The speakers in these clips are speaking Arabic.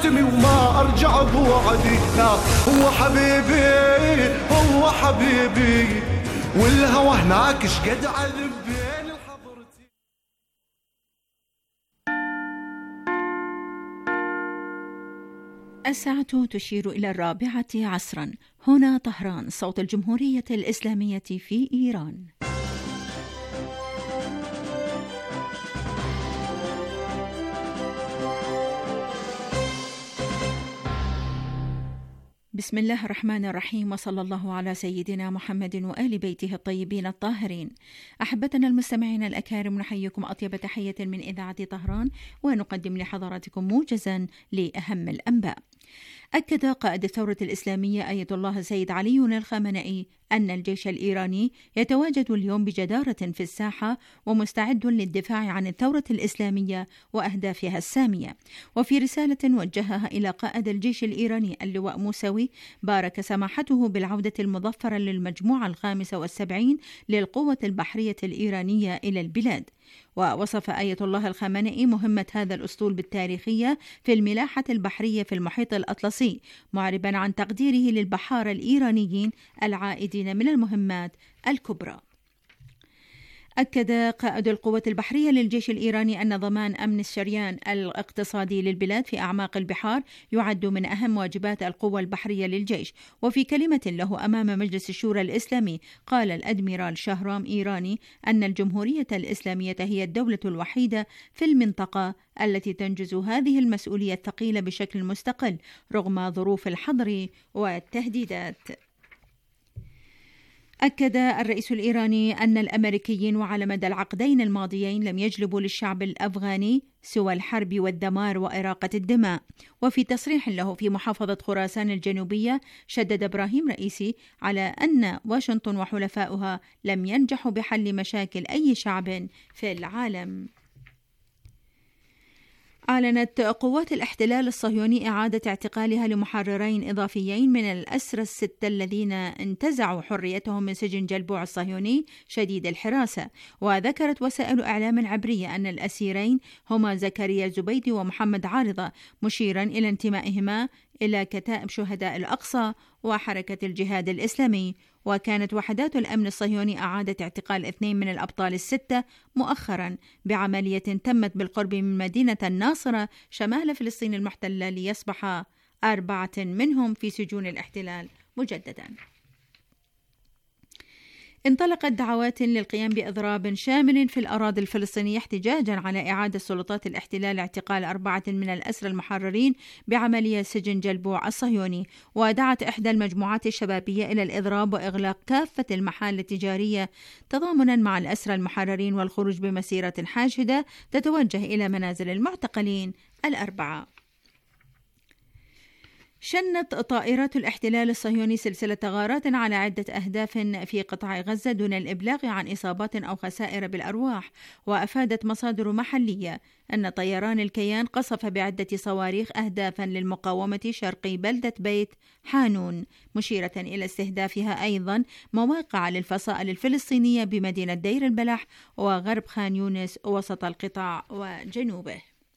اختمي وما ارجع بوعدي. لا هو حبيبي هو حبيبي، والهوى هناك شقد عذب بين الحضرتين. الساعة تشير إلى 4 عصرا. هنا طهران، صوت الجمهورية الإسلامية في إيران. بسم الله الرحمن الرحيم، وصلى الله على سيدنا محمد وآل بيته الطيبين الطاهرين. أحبتنا المستمعين الأكارم، نحييكم أطيب تحية من إذاعة طهران، ونقدم لحضراتكم موجزا لأهم الأنباء. أكد قائد الثورة الإسلامية آية الله سيد علي الخامنئي أن الجيش الإيراني يتواجد اليوم بجدارة في الساحة ومستعد للدفاع عن الثورة الإسلامية وأهدافها السامية. وفي رسالة وجهها إلى قائد الجيش الإيراني اللواء موسوي، بارك سماحته بالعودة المظفرة للمجموعة 75 للقوة البحرية الإيرانية إلى البلاد. ووصف آية الله الخامنئي مهمة هذا الأسطول بالتاريخية في الملاحة البحرية في المحيط الأطلسي، معربا عن تقديره للبحارة الإيرانيين العائدين من المهمات الكبرى. أكد قائد القوة البحرية للجيش الإيراني أن ضمان أمن الشريان الاقتصادي للبلاد في أعماق البحار يعد من أهم واجبات القوة البحرية للجيش. وفي كلمة له أمام مجلس الشورى الإسلامي، قال الأدميرال شهرام إيراني أن الجمهورية الإسلامية هي الدولة الوحيدة في المنطقة التي تنجز هذه المسؤولية الثقيلة بشكل مستقل رغم ظروف الحظر والتهديدات. أكد الرئيس الإيراني أن الأمريكيين وعلى مدى العقدين الماضيين لم يجلبوا للشعب الأفغاني سوى الحرب والدمار وإراقة الدماء. وفي تصريح له في محافظة خراسان الجنوبية، شدد إبراهيم رئيسي على أن واشنطن وحلفاؤها لم ينجحوا بحل مشاكل أي شعب في العالم. أعلنت قوات الاحتلال الصهيوني إعادة اعتقالها لمحررين إضافيين من الأسرى ال6 الذين انتزعوا حريتهم من سجن جلبوع الصهيوني شديد الحراسة. وذكرت وسائل إعلام عبرية أن الأسيرين هما زكريا الزبيدي ومحمد عارضة، مشيرا إلى انتمائهما إلى كتائب شهداء الأقصى وحركة الجهاد الإسلامي. وكانت وحدات الأمن الصهيوني أعادت اعتقال 2 من الأبطال ال6 مؤخرا بعملية تمت بالقرب من مدينة الناصرة شمال فلسطين المحتلة، ليصبح 4 منهم في سجون الاحتلال مجددا. انطلقت دعوات للقيام بإضراب شامل في الأراضي الفلسطينية احتجاجا على إعادة سلطات الاحتلال اعتقال 4 من الأسرى المحررين بعملية سجن جلبوع الصهيوني. ودعت إحدى المجموعات الشبابية إلى الإضراب وإغلاق كافة المحال التجارية تضامنا مع الأسرى المحررين والخروج بمسيرة حاشدة تتوجه إلى منازل المعتقلين 4. شنت طائرات الاحتلال الصهيوني سلسلة غارات على عدة أهداف في قطاع غزة دون الإبلاغ عن إصابات أو خسائر بالأرواح. وأفادت مصادر محلية أن طيران الكيان قصف بعدة صواريخ أهدافا للمقاومة شرقي بلدة بيت حانون، مشيرة إلى استهدافها أيضا مواقع للفصائل الفلسطينية بمدينة دير البلح وغرب خان يونس وسط القطاع وجنوبه.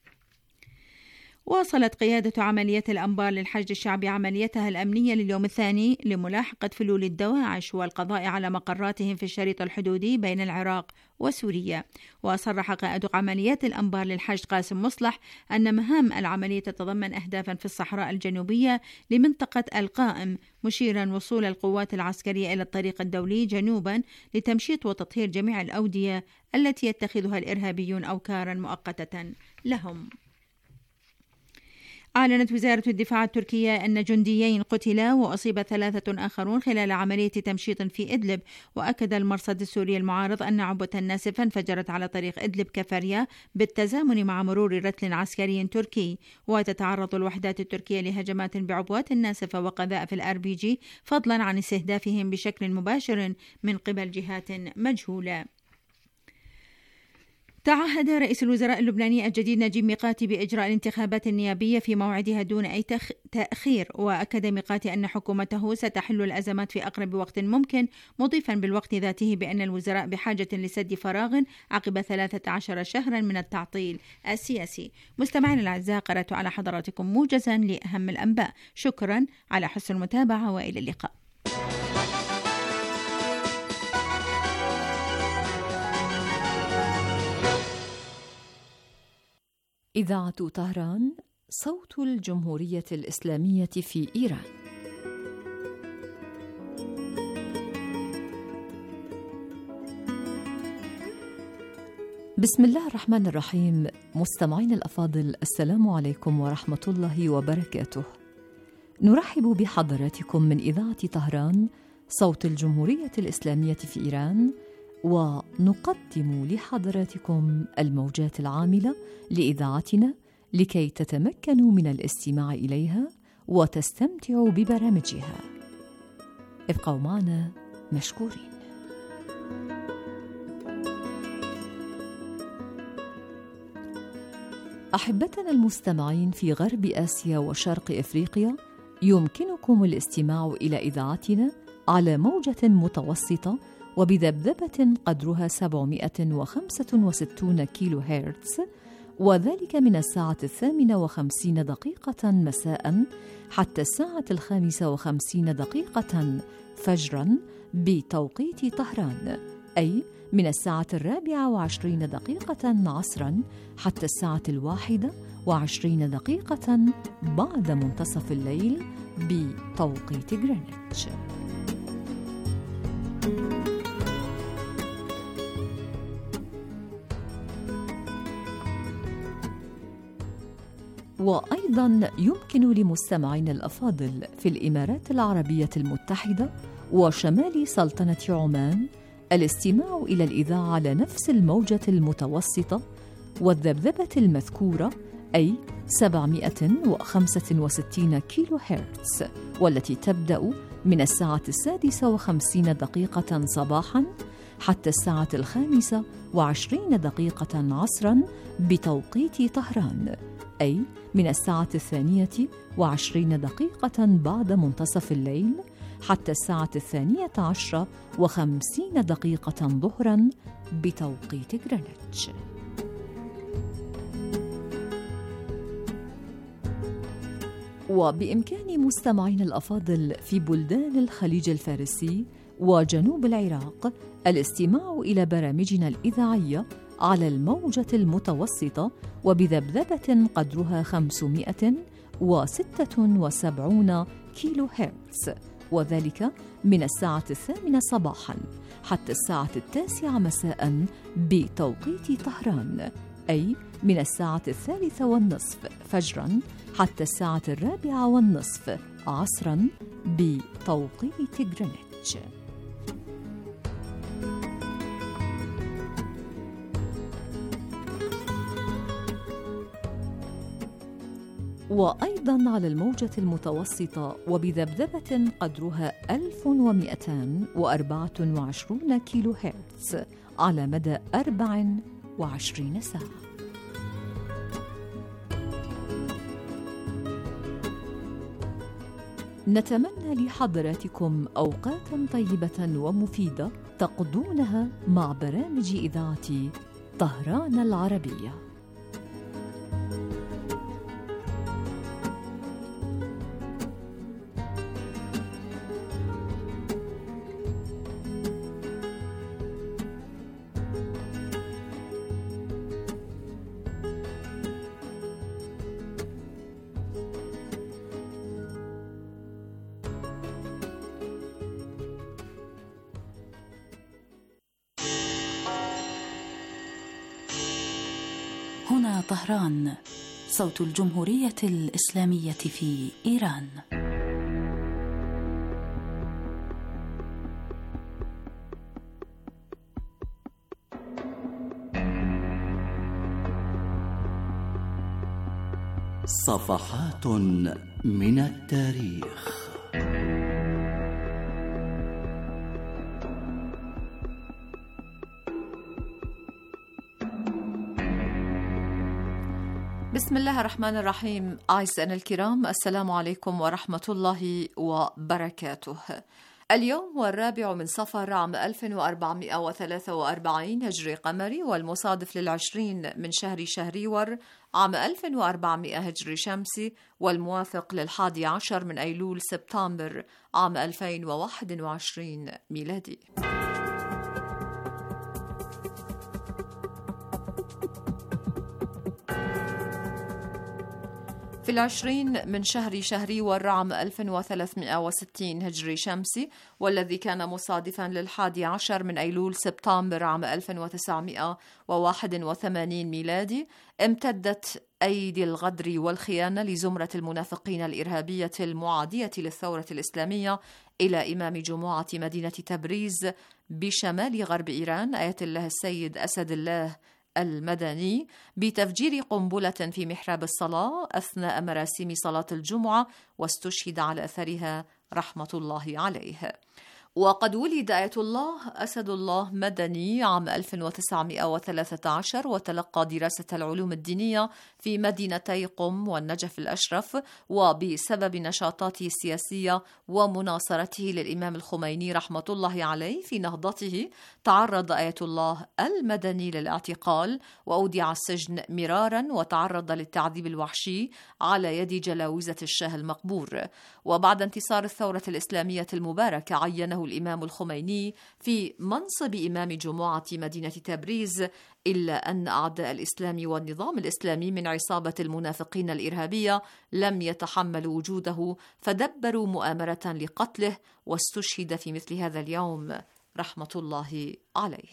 واصلت قيادة عمليات الأنبار للحشد الشعبي عمليتها الأمنية لليوم الثاني لملاحقة فلول الدواعش والقضاء على مقراتهم في الشريط الحدودي بين العراق وسوريا. وصرح قائد عمليات الأنبار للحشد قاسم مصلح أن مهام العملية تتضمن أهدافا في الصحراء الجنوبية لمنطقة القائم، مشيرا وصول القوات العسكرية إلى الطريق الدولي جنوبا لتمشيط وتطهير جميع الأودية التي يتخذها الإرهابيون أوكارا مؤقتة لهم. أعلنت وزارة الدفاع التركية أن جنديين قتلا وأصيب 3 آخرون خلال عملية تمشيط في إدلب. وأكد المرصد السوري المعارض أن عبوة ناسفة انفجرت على طريق إدلب كفريا بالتزامن مع مرور رتل عسكري تركي. وتتعرض الوحدات التركية لهجمات بعبوات ناسفة وقذائف الRPG فضلا عن استهدافهم بشكل مباشر من قبل جهات مجهولة. تعهد رئيس الوزراء اللبناني الجديد نجيب ميقاتي بإجراء الانتخابات النيابية في موعدها دون أي تأخير، وأكد ميقاتي أن حكومته ستحل الأزمات في أقرب وقت ممكن، مضيفا بالوقت ذاته بأن الوزراء بحاجة لسد فراغ عقب 13 شهرا من التعطيل السياسي. مستمعينا الأعزاء، قرأت على حضراتكم موجزا لأهم الأنباء. شكرا على حسن المتابعة وإلى اللقاء. إذاعة طهران، صوت الجمهورية الإسلامية في إيران. بسم الله الرحمن الرحيم. مستمعين الأفاضل، السلام عليكم ورحمة الله وبركاته. نرحب بحضراتكم من إذاعة طهران، صوت الجمهورية الإسلامية في إيران، ونقدم لحضراتكم الموجات العاملة لإذاعتنا لكي تتمكنوا من الاستماع إليها وتستمتعوا ببرامجها. ابقوا معنا مشكورين. أحبتنا المستمعين في غرب آسيا وشرق إفريقيا، يمكنكم الاستماع إلى إذاعتنا على موجة متوسطة وبذبذبة قدرها 765 كيلو هرتز، وذلك من الساعة 58 مساء حتى الساعة 55 فجرا بتوقيت طهران، أي من الساعة 24 عصرا حتى الساعة 21 بعد منتصف الليل بتوقيت غرينتش. وأيضا يمكن لمستمعين الأفاضل في الإمارات العربية المتحدة وشمال سلطنة عمان الاستماع إلى الإذاعة على نفس الموجة المتوسطة والذبذبة المذكورة، أي 765 كيلو هرتز، والتي تبدأ من الساعة 56 صباحا حتى الساعة 25 عصرا بتوقيت طهران، أي من الساعة 22 بعد منتصف الليل حتى الساعة 12:50 ظهرا بتوقيت غرينتش. وبإمكان مستمعين الأفاضل في بلدان الخليج الفارسي وجنوب العراق الاستماع إلى برامجنا الإذاعية على الموجة المتوسطة وبذبذبة قدرها 576 كيلو هرتز، وذلك من الساعة 8 صباحا حتى الساعة 9 مساء بتوقيت طهران، أي من الساعة 3:30 فجرا حتى الساعة 4:30 عصرا بتوقيت غرينتش. وأيضا على الموجة المتوسطة وبذبذبة قدرها 1224 كيلو هرتز على مدى 24 ساعة. نتمنى لحضراتكم أوقاتا طيبة ومفيدة تقضونها مع برامج إذاعة طهران العربية. هنا طهران، صوت الجمهورية الإسلامية في إيران. صفحات من التاريخ. بسم الله الرحمن الرحيم. أعزائنا الكرام، السلام عليكم ورحمة الله وبركاته. اليوم هو 4 من صفر عام 1443 هجري قمري، والمصادف ل20 من شهر شهريور عام 1400 هجري شمسي، والموافق ل11 من أيلول سبتمبر عام 2021 ميلادي. في 20 من شهر شهريور عام 1360 هجري شمسي، والذي كان مصادفا ل11 من أيلول سبتمبر عام 1981 ميلادي، امتدت أيدي الغدر والخيانة لزمرة المنافقين الإرهابية المعادية للثورة الإسلامية إلى إمام جموعة مدينة تبريز بشمال غرب إيران آية الله السيد أسد الله المدني بتفجير قنبلة في محراب الصلاة أثناء مراسيم صلاة الجمعة، واستشهد على أثرها رحمة الله عليه. وقد ولد آية الله أسد الله مدني عام 1913، وتلقى دراسة العلوم الدينية في مدينتي قم والنجف الأشرف، وبسبب نشاطاته السياسية ومناصرته للإمام الخميني رحمة الله عليه في نهضته، تعرض آية الله المدني للاعتقال وأودع السجن مرارا، وتعرض للتعذيب الوحشي على يد جلاوزة الشاه المقبور. وبعد انتصار الثورة الإسلامية المباركة عينه الإمام الخميني في منصب إمام جموعة مدينة تبريز، إلا أن أعداء الإسلام والنظام الإسلامي من عصابة المنافقين الإرهابية لم يتحملوا وجوده، فدبروا مؤامرة لقتله، واستشهد في مثل هذا اليوم رحمة الله عليه.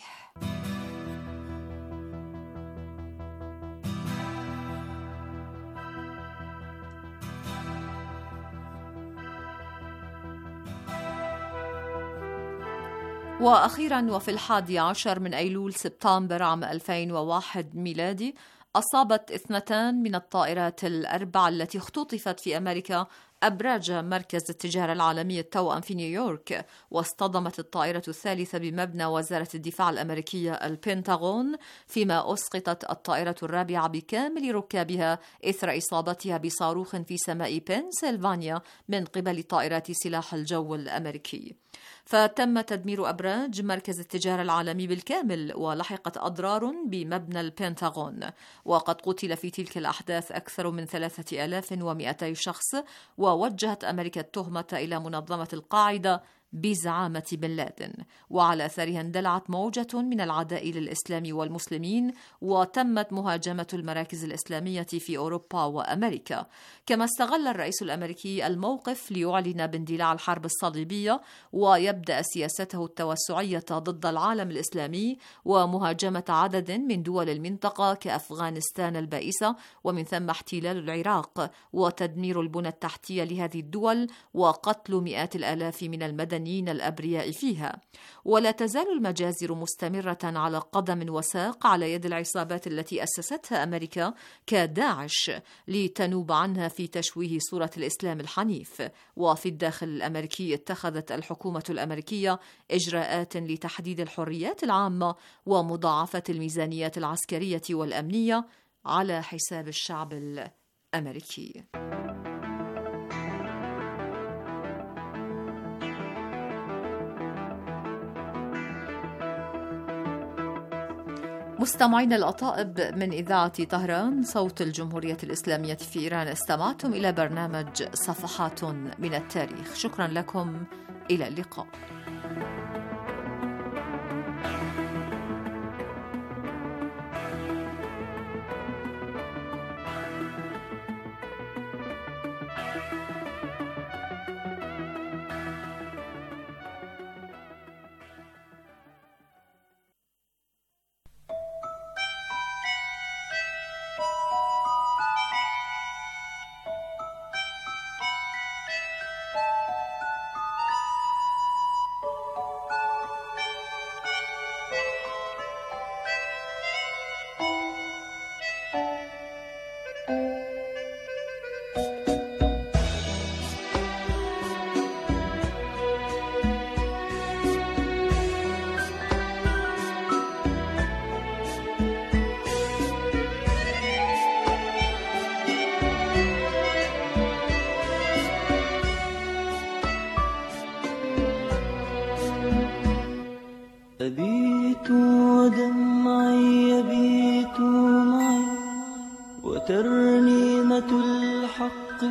وأخيرا، وفي 11 من أيلول سبتمبر عام 2001 ميلادي، أصابت 2 من الطائرات الأربع التي اختطفت في أمريكا أبراج مركز التجارة العالمي التوأم في نيويورك، واصطدمت الطائرة الثالثة بمبنى وزارة الدفاع الأمريكية البنتاغون، فيما أسقطت الطائرة الرابعة بكامل ركابها إثر إصابتها بصاروخ في سماء بنسلفانيا من قبل طائرات سلاح الجو الأمريكي. فتم تدمير أبراج مركز التجارة العالمي بالكامل، ولحقت أضرار بمبنى البنتاغون. وقد قتل في تلك الأحداث أكثر من 3200 شخص، ووجهت أمريكا التهمة إلى منظمة القاعدة بزعامة بن لادن، وعلى أثرها اندلعت موجة من العداء للإسلام والمسلمين، وتمت مهاجمة المراكز الإسلامية في أوروبا وأمريكا. كما استغل الرئيس الأمريكي الموقف ليعلن باندلاع الحرب الصليبية، ويبدأ سياسته التوسعية ضد العالم الإسلامي، ومهاجمة عدد من دول المنطقة كأفغانستان البائسة، ومن ثم احتلال العراق، وتدمير البنى التحتية لهذه الدول، وقتل مئات الآلاف من المدنيين الأبرياء فيها. ولا تزال المجازر مستمرة على قدم وساق على يد العصابات التي أسستها أمريكا كداعش لتنوب عنها في تشويه صورة الإسلام الحنيف. وفي الداخل الأمريكي اتخذت الحكومة الأمريكية إجراءات لتحديد الحريات العامة ومضاعفة الميزانيات العسكرية والأمنية على حساب الشعب الأمريكي. مستمعين الأطائب من إذاعة طهران صوت الجمهورية الإسلامية في إيران، استمعتم إلى برنامج صفحات من التاريخ. شكرا لكم، إلى اللقاء.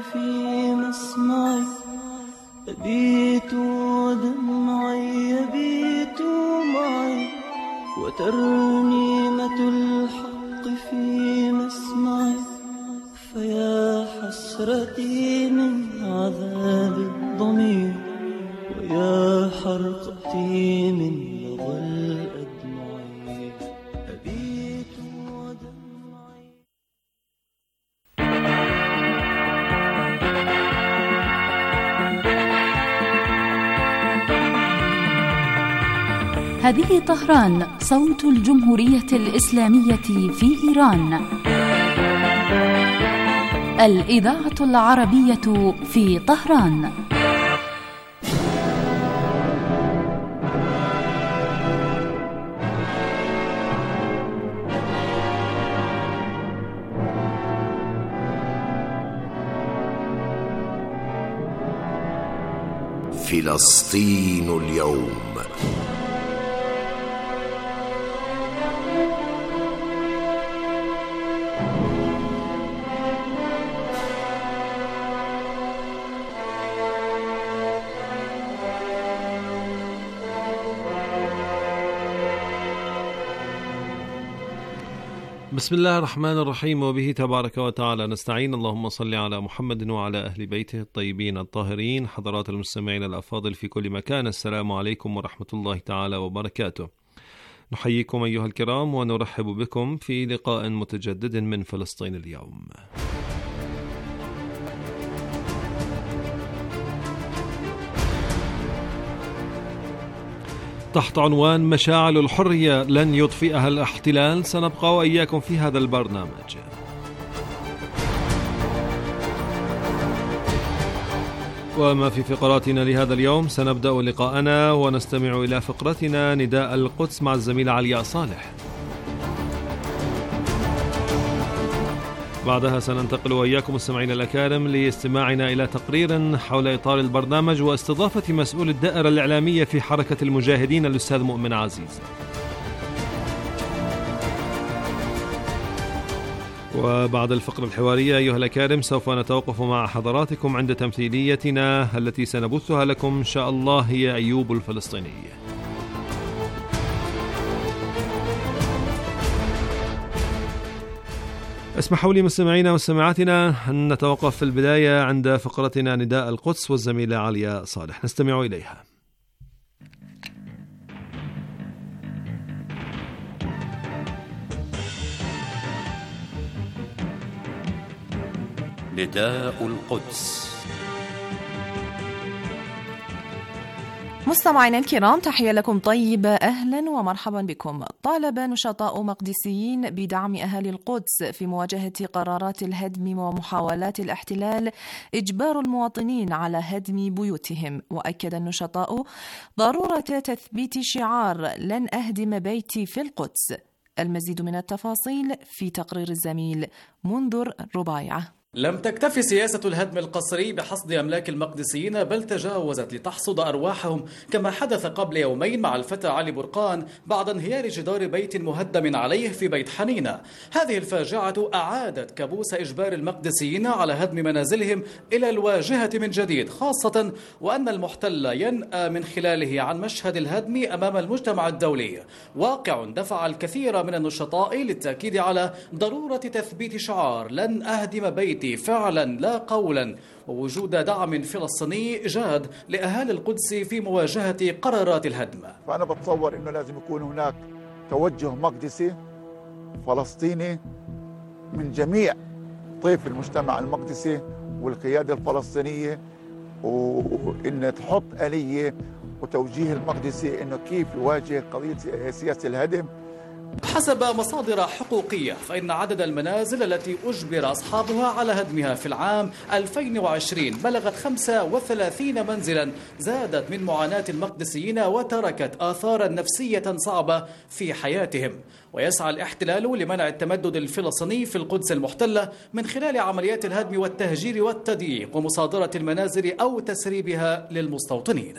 في مسمعي أبيت ودمعي يبيت معي وترنيمة الحق في مسمعي فيا حسرتي من عذاب الضمير ويا حرقتي من لظى الأدمع أبيت ودمعي. هذه طهران صوت الجمهورية الإسلامية في إيران، الإذاعة العربية في طهران. فلسطين اليوم. بسم الله الرحمن الرحيم، وبه تبارك وتعالى نستعين. اللهم صل على محمد وعلى أهل بيته الطيبين الطاهرين. حضرات المستمعين الأفاضل في كل مكان، السلام عليكم ورحمة الله تعالى وبركاته. نحييكم أيها الكرام ونرحب بكم في لقاء متجدد من فلسطين اليوم. تحت عنوان مشاعل الحرية لن يطفئها الاحتلال، سنبقى وإياكم في هذا البرنامج. وما في فقراتنا لهذا اليوم، سنبدأ لقاءنا ونستمع إلى فقرتنا نداء القدس مع الزميلة علياء صالح. بعدها سننتقل وإياكم مستمعين الأكارم لاستماعنا إلى تقرير حول إطار البرنامج واستضافة مسؤول الدائرة الإعلامية في حركة المجاهدين الأستاذ مؤمن عزيز. وبعد الفقرة الحوارية أيها الأكارم سوف نتوقف مع حضراتكم عند تمثيليتنا التي سنبثها لكم إن شاء الله، هي أيوب الفلسطيني. اسمحوا لي مستمعينا ومستمعاتنا أن نتوقف في البداية عند فقرتنا نداء القدس والزميلة علياء صالح، نستمع إليها. نداء القدس. مستمعينا الكرام، تحية لكم طيبة، أهلا ومرحبا بكم. طالب نشطاء مقدسيين بدعم أهالي القدس في مواجهة قرارات الهدم ومحاولات الاحتلال إجبار المواطنين على هدم بيوتهم. وأكد النشطاء ضرورة تثبيت شعار لن أهدم بيتي في القدس. المزيد من التفاصيل في تقرير الزميل منذر ربايعة. لم تكتفي سياسة الهدم القسري بحصد أملاك المقدسيين، بل تجاوزت لتحصد أرواحهم، كما حدث قبل يومين مع الفتى علي برقان بعد انهيار جدار بيت مهدم عليه في بيت حنينة. هذه الفاجعة أعادت كابوس إجبار المقدسيين على هدم منازلهم إلى الواجهة من جديد، خاصة وأن المحتل ينأى من خلاله عن مشهد الهدم أمام المجتمع الدولي. واقع دفع الكثير من النشطاء للتأكيد على ضرورة تثبيت شعار لن أهدم بيتي فعلا لا قولا، ووجود دعم فلسطيني جاد لأهالي القدس في مواجهة قرارات الهدم. فأنا بتصور أنه لازم يكون هناك توجه مقدسي فلسطيني من جميع طيف المجتمع المقدسي والقيادة الفلسطينية، وإن تحط آلية وتوجيه المقدسي أنه كيف يواجه قضية سياسة الهدم. حسب مصادر حقوقية فإن عدد المنازل التي أجبر أصحابها على هدمها في العام 2020 بلغت 35 منزلا، زادت من معاناة المقدسيين وتركت آثارا نفسية صعبة في حياتهم. ويسعى الاحتلال لمنع التمدد الفلسطيني في القدس المحتلة من خلال عمليات الهدم والتهجير والتضييق ومصادرة المنازل أو تسريبها للمستوطنين.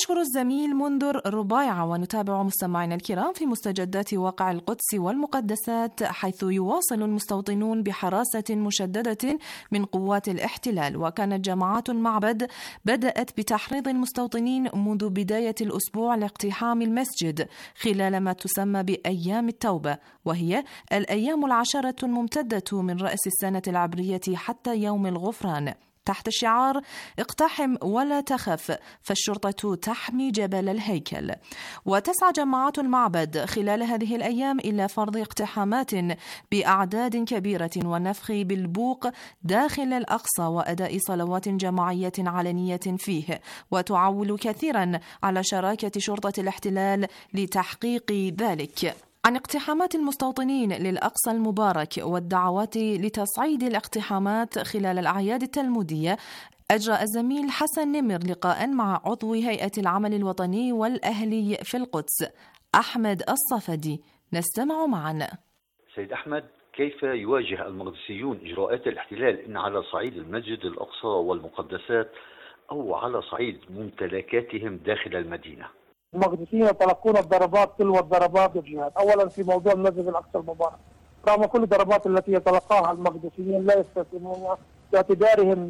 يشكر الزميل منذر ربايعة. ونتابع مستمعينا الكرام في مستجدات واقع القدس والمقدسات، حيث يواصل المستوطنون بحراسة مشددة من قوات الاحتلال. وكانت جماعات المعبد بدأت بتحريض المستوطنين منذ بداية الأسبوع لاقتحام المسجد خلال ما تسمى بأيام التوبة، وهي الأيام العشرة الممتدة من رأس السنة العبرية حتى يوم الغفران، تحت شعار اقتحم ولا تخف، فالشرطة تحمي جبل الهيكل. وتسعى جماعات المعبد خلال هذه الأيام إلى فرض اقتحامات بأعداد كبيرة ونفخ بالبوق داخل الأقصى وأداء صلوات جماعية علنية فيه، وتعول كثيرا على شراكة شرطة الاحتلال لتحقيق ذلك. عن اقتحامات المستوطنين للأقصى المبارك والدعوات لتصعيد الاقتحامات خلال الأعياد التلمودية، أجرى الزميل حسن نمر لقاء مع عضو هيئة العمل الوطني والأهلي في القدس أحمد الصفدي. نستمع معا. سيد أحمد، كيف يواجه المقدسيون إجراءات الاحتلال إن على صعيد المسجد الأقصى والمقدسات أو على صعيد ممتلكاتهم داخل المدينة؟ المقدسيين يتلقون الضربات تلو الضربات بالجهاد. اولا في موضوع المسجد الاقصى المبارك، رغم كل الضربات التي يتلقاها المقدسيين لا يستسلمون باعتبارهم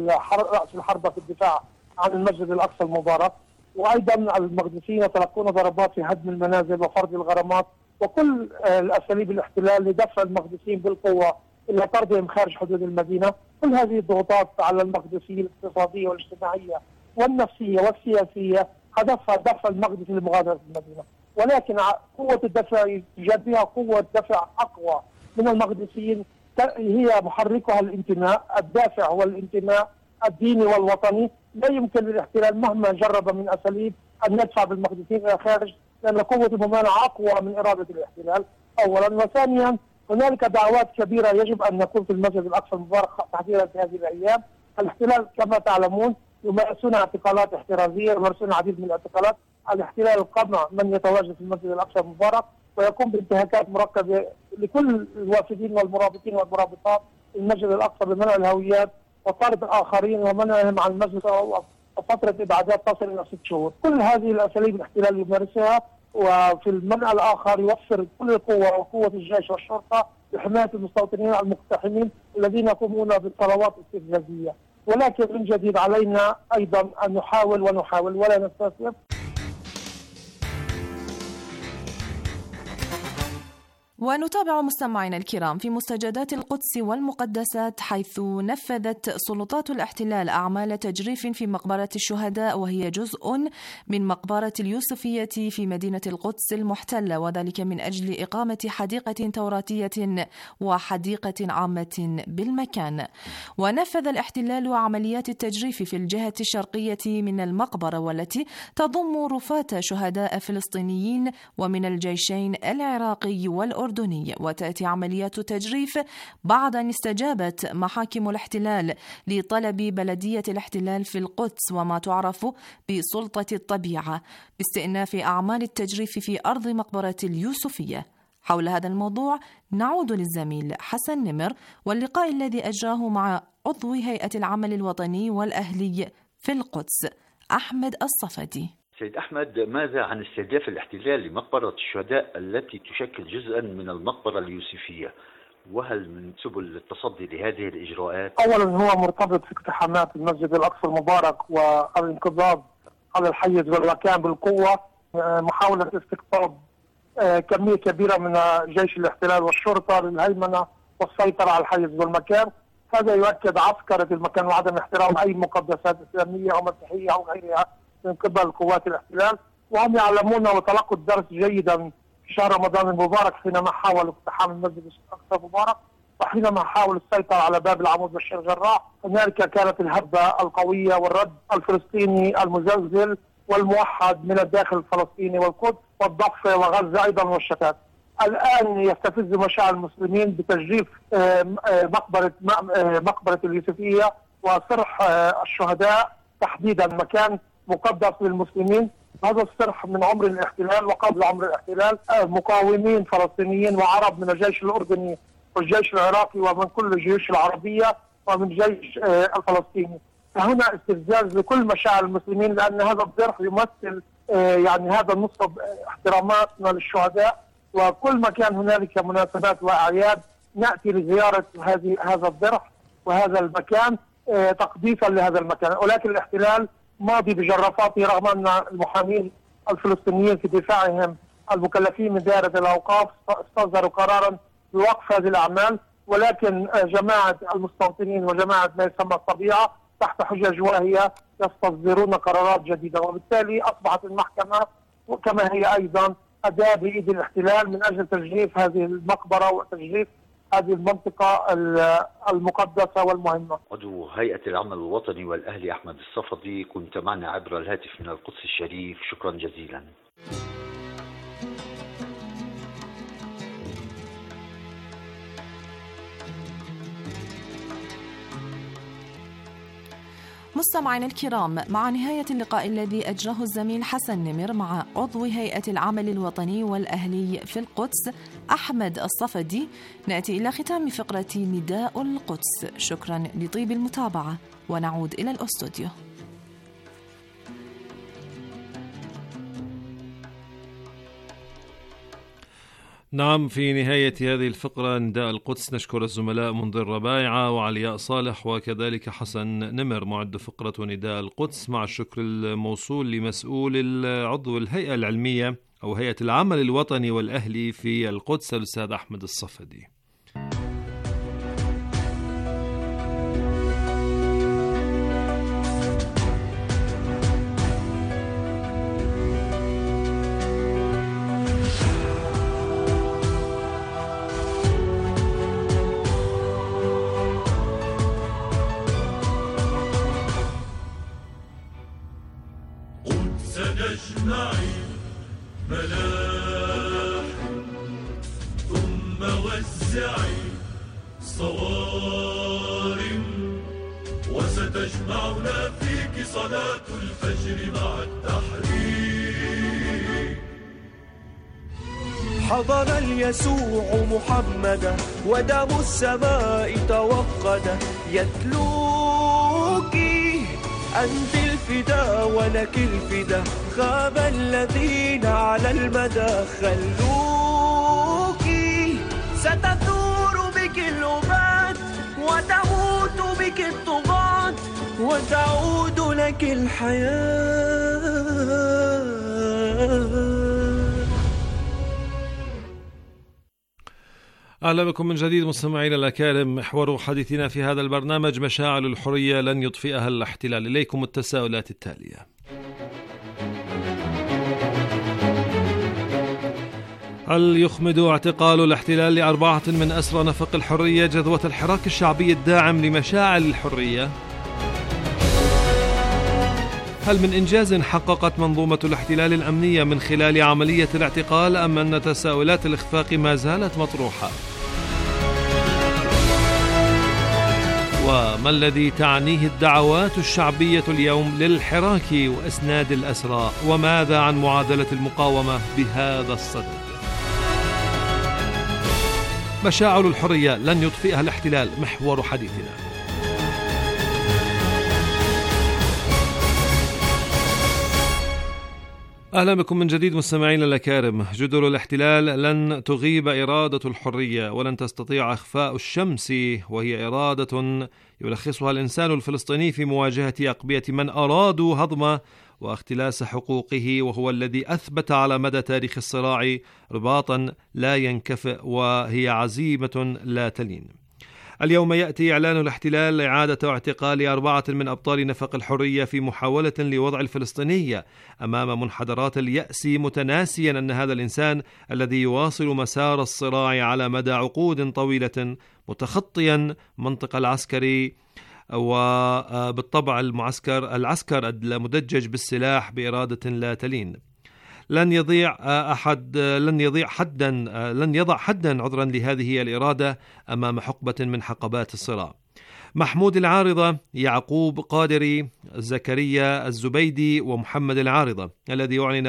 راس الحربه في الدفاع عن المسجد الاقصى المبارك. وايضا المقدسيين يتلقون ضربات في هدم المنازل وفرض الغرامات وكل الاساليب الاحتلال لدفع المقدسيين بالقوه الى طردهم خارج حدود المدينه. كل هذه الضغوطات على المقدسيين الاقتصاديه والاجتماعيه والنفسيه والسياسيه هدفها دفع المقدسي لمغادرة المدينة، ولكن قوة الدفع يوجد بها قوة دفع أقوى من المقدسيين، هي محركها الانتماء. الدافع هو الانتماء الديني والوطني. لا يمكن للاحتلال مهما جرب من أساليب أن يدفع بالمقدسيين إلى الخارج، لأن قوة الممانعة أقوى من إرادة الاحتلال أولا. وثانيا هنالك دعوات كبيرة يجب أن نكون في المسجد الأقصى المبارك تحديدا في هذه الأيام. الاحتلال كما تعلمون يمارسون اعتقالات احترازيه، يمارسون العديد من الاعتقالات. الاحتلال قمع من يتواجد في المسجد الاقصى المبارك ويقوم بانتهاكات مركبه لكل الوافدين والمرابطين والمرابطات في المسجد الاقصى بمنع الهويات وطرد الاخرين ومنعهم عن المسجد وفتره ابعادات تصل الى 6 شهور. كل هذه الاساليب الاحتلال يمارسها، وفي المنع الاخر يوفر كل القوه وقوه الجيش والشرطه لحمايه المستوطنين المقتحمين الذين يقومون بالصلوات الاستفزازيه. ولكن من جديد علينا أيضا أن نحاول ولا نستسلم. ونتابع مستمعينا الكرام في مستجدات القدس والمقدسات، حيث نفذت سلطات الاحتلال أعمال تجريف في مقبرة الشهداء، وهي جزء من مقبرة اليوسفية في مدينة القدس المحتلة، وذلك من أجل إقامة حديقة توراتية وحديقة عامة بالمكان. ونفذ الاحتلال عمليات التجريف في الجهة الشرقية من المقبرة، والتي تضم رفات شهداء فلسطينيين ومن الجيشين العراقي والأردني. وتأتي عمليات التجريف بعد أن استجابت محاكم الاحتلال لطلب بلدية الاحتلال في القدس وما تعرف بسلطة الطبيعة باستئناف أعمال التجريف في أرض مقبرة اليوسفية. حول هذا الموضوع نعود للزميل حسن نمر واللقاء الذي أجراه مع عضو هيئة العمل الوطني والأهلي في القدس أحمد الصفدي. سيد أحمد، ماذا عن استهداف الاحتلال لمقبرة الشهداء التي تشكل جزءا من المقبرة اليوسفية؟ وهل من سبل التصدي لهذه الإجراءات؟ أولا هو مرتبط في اقتحامات المسجد الأقصى المبارك والانقضاض على الحيز والمكان بالقوة، محاولة استقطاب كمية كبيرة من جيش الاحتلال والشرطة للهيمنة والسيطرة على الحيز والمكان. هذا يؤكد عسكرة المكان وعدم احترام أي مقدسات إسلامية أو مسيحية أو غيرها من قبل قوات الاحتلال. وهم يعلمون وتلقوا الدرس جيدا في شهر رمضان المبارك حينما حاولوا اقتحام المسجد الاقصى المبارك وحينما حاولوا السيطرة على باب العمود بشير جراح. هنالك كانت الهبة القوية والرد الفلسطيني المزلزل والموحد من الداخل الفلسطيني والقدس والضفة وغزة أيضا والشتات. الآن يستفز مشاعر المسلمين بتجريف مقبرة اليوسفية وصرح الشهداء تحديدا، مكان مقدس للمسلمين. هذا الصرح من عمر الاحتلال وقبل عمر الاحتلال مقاومين فلسطينيين وعرب من الجيش الأردني والجيش العراقي ومن كل الجيوش العربية ومن الجيش الفلسطيني هنا استفزاز لكل مشاعر المسلمين، لأن هذا الضرح يمثل يعني هذا النصب احتراماتنا للشهداء، وكل ما كان هنالك مناسبات وأعياد نأتي لزيارة هذا الضرح وهذا المكان تقديسا لهذا المكان. ولكن الاحتلال ماضي بجرافاته، رغم أن المحامين الفلسطينيين في دفاعهم المكلفين من دائرة الأوقاف استصدروا قرارا بوقف هذه الأعمال، ولكن جماعة المستوطنين وجماعة ما يسمى الطبيعة تحت حجج واهية يستصدرون قرارات جديدة، وبالتالي أصبحت المحكمة كما هي أيضا أداة بإيد الاحتلال من أجل تجريف هذه المقبرة وتجريف هذه المنطقة المقدسة والمهمة. عضو هيئة العمل الوطني والأهلي أحمد الصفدي، كنت معنا عبر الهاتف من القدس الشريف، شكرا جزيلا. مستمعينا الكرام، مع نهاية اللقاء الذي أجراه الزميل حسن نمر مع عضو هيئة العمل الوطني والأهلي في القدس أحمد الصفدي، نأتي إلى ختام فقرة نداء القدس. شكرا لطيب المتابعة، ونعود إلى الأستوديو. نعم، في نهاية هذه الفقرة نداء القدس نشكر الزملاء منذر ربايعة وعلياء صالح وكذلك حسن نمر معد فقرة نداء القدس، مع الشكر الموصول لمسؤول عضو الهيئة العلمية أو هيئة العمل الوطني والأهلي في القدس الأستاذ أحمد الصفدي. سنجمعي ملاح ثم وزعي صوارم، وستجمعنا فيك صلاة الفجر مع التحرير. حضر اليسوع محمدا ودم السماء توقد، يتلوك أنت الفدا ولك الفدا، خاب الذين على المدى خلوك. ستثور بك الأباد وتموت بك الطغاة، وتعود لك الحياة. أهلا بكم من جديد مستمعينا الأكارم. محور حديثنا في هذا البرنامج مشاعل الحرية لن يطفئها الاحتلال. إليكم التساؤلات التالية: هل يخمد اعتقال الاحتلال ل4 من أسرى نفق الحرية جذوة الحراك الشعبي الداعم لمشاعل الحرية؟ هل من إنجاز حققت منظومة الاحتلال الأمنية من خلال عملية الاعتقال، أم أن تساؤلات الإخفاق ما زالت مطروحة؟ وما الذي تعنيه الدعوات الشعبية اليوم للحراك وإسناد الأسرى؟ وماذا عن معادلة المقاومة بهذا الصدد؟ مشاعل الحرية لن يطفئها الاحتلال، محور حديثنا. أهلا بكم من جديد مستمعينا الأكارم. جدر الاحتلال لن تغيب إرادة الحرية، ولن تستطيع إخفاء الشمس، وهي إرادة يلخصها الإنسان الفلسطيني في مواجهة أقبية من أرادوا هضم واختلاس حقوقه، وهو الذي أثبت على مدى تاريخ الصراع رباطا لا ينكفئ، وهي عزيمة لا تلين. اليوم يأتي إعلان الاحتلال إعادة اعتقال 4 من أبطال نفق الحرية في محاولة لوضع الفلسطينية أمام منحدرات اليأس، متناسيا أن هذا الإنسان الذي يواصل مسار الصراع على مدى عقود طويلة، متخطيا منطق العسكري وبالطبع العسكر المدجج بالسلاح بإرادة لا تلين، لن يضع حدا عذرا لهذه الإرادة أمام حقبة من حقبات الصراع. محمود العارضة، يعقوب قادري، زكريا الزبيدي، ومحمد العارضة الذي أعلن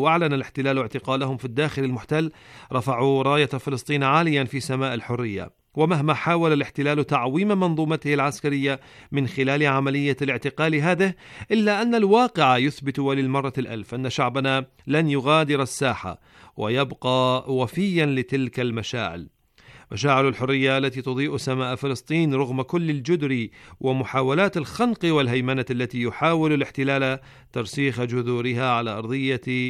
الاحتلال اعتقالهم في الداخل المحتل، رفعوا راية فلسطين عاليا في سماء الحرية، ومهما حاول الاحتلال تعويم منظومته العسكرية من خلال عملية الاعتقال هذه، إلا أن الواقع يثبت وللمرة الألف أن شعبنا لن يغادر الساحة ويبقى وفيا لتلك المشاعل، مشاعل الحرية التي تضيء سماء فلسطين رغم كل الجدر ومحاولات الخنق والهيمنة التي يحاول الاحتلال ترسيخ جذورها على أرضية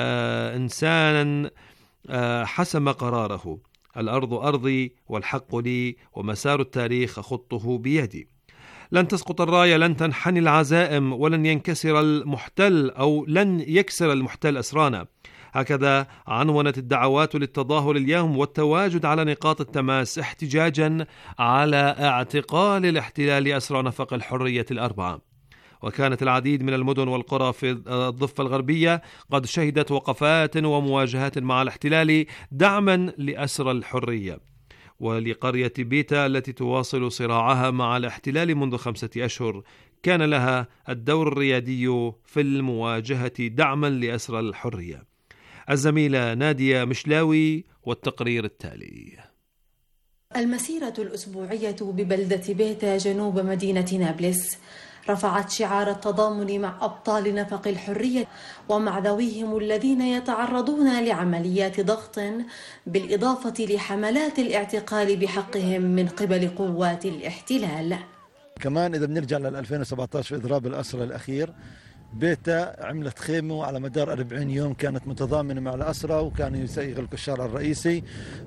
إنسانا حسم قراره: الأرض أرضي والحق لي ومسار التاريخ أخطه بيدي. لن تسقط الراية، لن تنحني العزائم، ولن ينكسر المحتل أو لن يكسر المحتل أسرانا. هكذا عنونت الدعوات للتظاهر اليوم والتواجد على نقاط التماس احتجاجا على اعتقال الاحتلال أسرى نفق الحرية الأربعة. وكانت العديد من المدن والقرى في الضفة الغربية قد شهدت وقفات ومواجهات مع الاحتلال دعما لأسرى الحرية. ولقرية بيتا التي تواصل صراعها مع الاحتلال منذ 5 أشهر كان لها الدور الريادي في المواجهة دعما لأسرى الحرية. الزميلة نادية مشلاوي والتقرير التالي. المسيرة الأسبوعية ببلدة بيتا جنوب مدينة نابلس رفعت شعار التضامن مع أبطال نفق الحرية ومع ذويهم الذين يتعرضون لعمليات ضغط، بالإضافة لحملات الاعتقال بحقهم من قبل قوات الاحتلال. كمان إذا بنرجع لل 2017 في إضراب الأسرى الأخير، بيتا عملت خيمة على مدار 40 يوم كانت متضامنة مع الأسرى، وكانوا يغلقوا الشارع الرئيسي.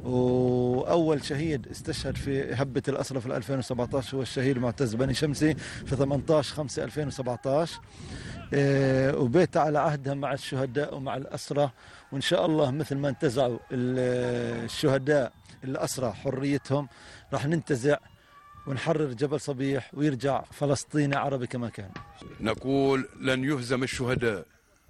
وأول شهيد استشهد في هبة الأسرى في 2017 هو الشهيد معتز بني شمسي في 18/5/2017. وبيتا على عهدها مع الشهداء ومع الأسرى، وإن شاء الله مثل ما انتزعوا الشهداء الأسرى حريتهم راح ننتزع ونحرر جبل صبيح ويرجع فلسطيني عربي كما كان. نقول لن يهزم الشهداء،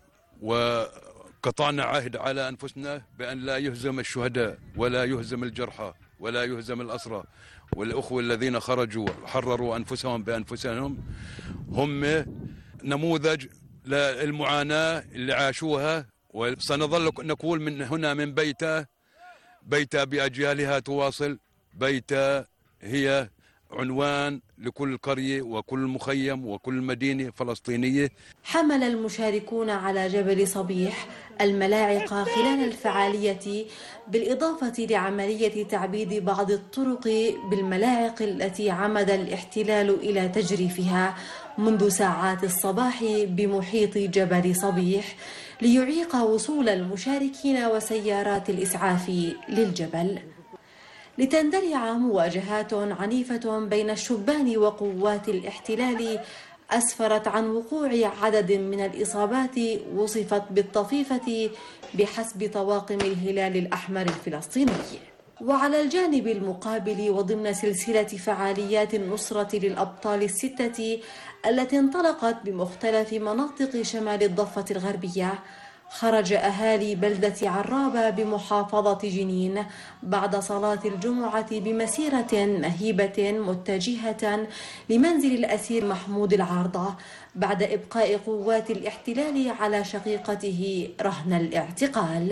وقطعنا عهد على أنفسنا بأن لا يهزم الشهداء ولا يهزم الجرحى ولا يهزم الأسرى. والأخوة الذين خرجوا حرروا أنفسهم بأنفسهم هم نموذج للمعاناة اللي عاشوها، وسنظل نقول من هنا من بيتا بأجيالها تواصل. بيتا هي عنوان لكل قرية وكل مخيم وكل مدينة فلسطينية. حمل المشاركون على جبل صبيح الملاعق خلال الفعالية، بالإضافة لعملية تعبيد بعض الطرق بالملاعق التي عمد الاحتلال إلى تجريفها منذ ساعات الصباح بمحيط جبل صبيح ليعيق وصول المشاركين وسيارات الإسعاف للجبل. لتندلع مواجهات عنيفة بين الشبان وقوات الاحتلال أسفرت عن وقوع عدد من الإصابات وصفت بالطفيفة بحسب طواقم الهلال الأحمر الفلسطيني. وعلى الجانب المقابل وضمن سلسلة فعاليات النصرة للأبطال ال6 التي انطلقت بمختلف مناطق شمال الضفة الغربية، خرج أهالي بلدة عرابة بمحافظة جنين بعد صلاة الجمعة بمسيرة مهيبة متجهة لمنزل الأسير محمود العارضة بعد إبقاء قوات الاحتلال على شقيقته رهن الاعتقال.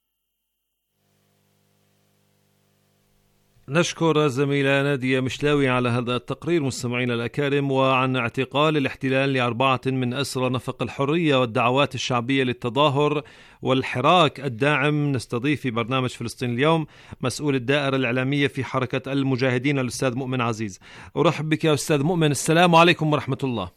نشكر الزميلة نادية مشلاوي على هذا التقرير مستمعينا الأكارم. وعن اعتقال الاحتلال ل4 من أسرى نفق الحرية والدعوات الشعبية للتظاهر والحراك الداعم، نستضيف في برنامج فلسطين اليوم مسؤول الدائرة الإعلامية في حركة المجاهدين الأستاذ مؤمن عزيز. أرحب بك يا أستاذ مؤمن، السلام عليكم ورحمة الله.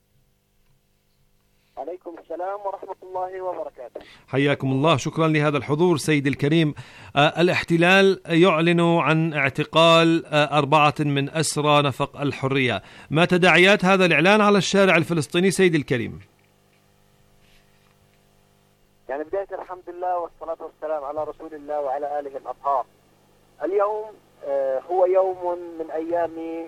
عليكم السلام ورحمة الله وبركاته. حياكم الله، شكرا لهذا الحضور سيدي الكريم. الاحتلال يعلن عن اعتقال 4 من أسرى نفق الحرية، ما تداعيات هذا الإعلان على الشارع الفلسطيني سيدي الكريم؟ يعني بداية الحمد لله والصلاة والسلام على رسول الله وعلى آله الأطهار. اليوم هو يوم من أيام